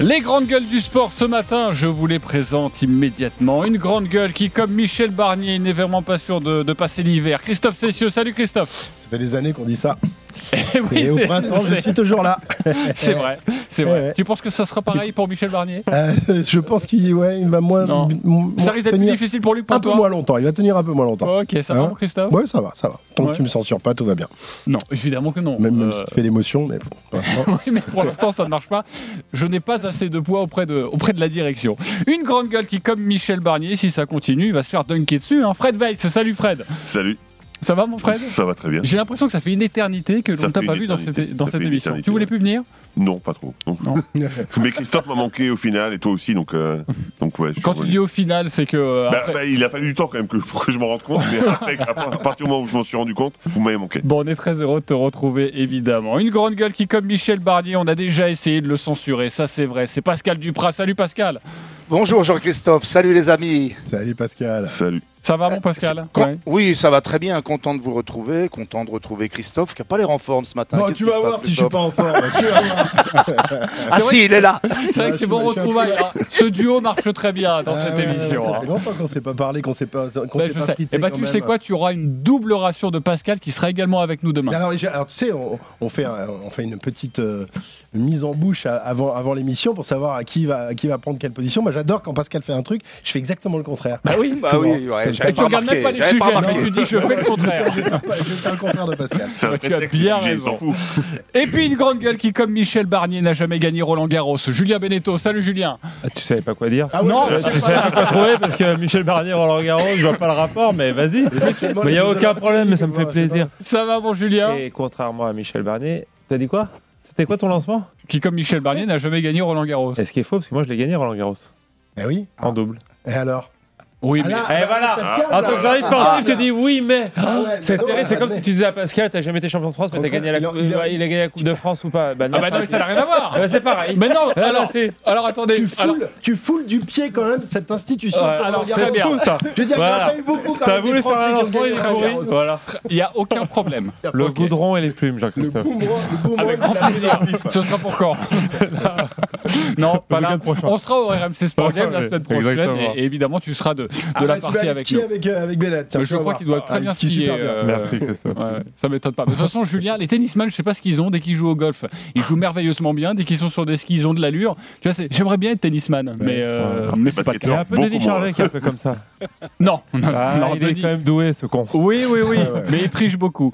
Les grandes gueules du sport ce matin, je vous les présente immédiatement. Une grande gueule qui, comme Michel Barnier, n'est vraiment pas sûr de passer l'hiver. Christophe Cessieux, salut Christophe. Ça fait des années qu'on dit ça. Oui, et au printemps, je suis toujours là. C'est vrai. Tu penses que ça sera pareil pour Michel Barnier? Je pense qu'il va moins. Ça risque d'être plus difficile pour lui, pour toi. Un peu moins longtemps. Il va tenir un peu moins longtemps. Ok, ça va, Christophe? Ouais, ça va. Tant que tu me censures pas, tout va bien. Non, évidemment que non. Même si tu fais l'émotion, mais oui, mais pour l'instant, ça ne marche pas. Je n'ai pas assez de poids auprès de la direction. Une grande gueule qui, comme Michel Barnier, si ça continue, va se faire dunker dessus. Fred Weiss, salut Fred. Salut. Ça va mon Fred? Ça va très bien. J'ai l'impression que ça fait une éternité que l'on ne t'a pas vu dans cette émission. Tu voulais plus venir? Non, pas trop. Non. Mais Christophe m'a manqué au final et toi aussi, donc ouais. Quand tu dis au final, c'est que... il a fallu du temps quand même pour que je m'en rende compte, mais après, à partir du moment où je m'en suis rendu compte, vous m'avez manqué. Bon, on est très heureux de te retrouver, évidemment. Une grande gueule qui, comme Michel Barnier, on a déjà essayé de le censurer, ça c'est vrai. C'est Pascal Duprat. Salut Pascal. Bonjour Jean-Christophe, salut les amis. Salut Pascal. Salut. Ça va mon Pascal? Oui, ça va très bien, content de vous retrouver, content de retrouver Christophe qui n'a pas l'air en forme ce matin. Non, tu vas voir si je suis pas en forme. Ah si, il est là. C'est vrai que c'est bon retrouvailles. Ce duo marche très bien dans cette émission. Ça fait longtemps qu'on ne s'est pas parlé, qu'on ne s'est pas quitté. Et tu sais quoi, tu auras une double ration de Pascal qui sera également avec nous demain. Alors tu sais, on fait une petite mise en bouche avant l'émission pour savoir qui va prendre quelle position. Moi j'adore quand Pascal fait un truc, je fais exactement le contraire. Bah oui, ouais. Et tu regardes même pas les sujets, tu dis je fais le contraire. Je fais le contraire de Pascal. Tu as bien raison. Et puis une grande gueule qui, comme Michel Barnier, n'a jamais gagné Roland Garros. Julien Beneteau, salut Julien. Tu savais pas quoi dire? Non, tu savais pas quoi trouver parce que Michel Barnier, Roland Garros, je vois pas le rapport, mais vas-y. Il n'y a aucun problème, mais ça me fait plaisir. Ça va mon Julien? Et contrairement à Michel Barnier, t'as dit quoi? C'était quoi ton lancement? Qui, comme Michel Barnier, n'a jamais gagné Roland Garros. Est-ce qu'il est faux? Parce que moi je l'ai gagné Roland Garros. Eh oui. En double. Et alors? Oui, mais... Et voilà. En tant que journaliste sportif, tu dis oui, mais c'est terrible. C'est comme si tu disais à Pascal, t'as jamais été champion de France, mais t'as gagné il a gagné la Coupe de France ou pas? non, mais ça n'a rien à voir. C'est pareil. Mais non, alors attendez. Tu foules du pied quand même cette institution. Alors très bien. Je veux dire, il y en a eu beaucoup quand même. T'as voulu faire un lancement, il a pourri. Voilà. Il n'y a aucun problème. Le goudron et les plumes, Jean-Christophe. Avec grand plaisir. Ce sera pour quand? Non, pas là. On sera au RMC Sport Game la semaine prochaine et évidemment tu seras de la partie avec nous. Avec Bennett. Je crois qu'il doit très bien skier. Merci Christophe. Ça m'étonne pas. De toute façon, Julien, les tennisman, je sais pas ce qu'ils ont dès qu'ils jouent au golf. Ils jouent merveilleusement bien. Dès qu'ils sont sur des skis, ils ont de l'allure. Tu vois, j'aimerais bien être tennisman, mais c'est pas le cas. Il y a un peu Denis Charvet qui est un peu comme ça. Non, il est quand même doué ce con. Oui, mais il triche beaucoup.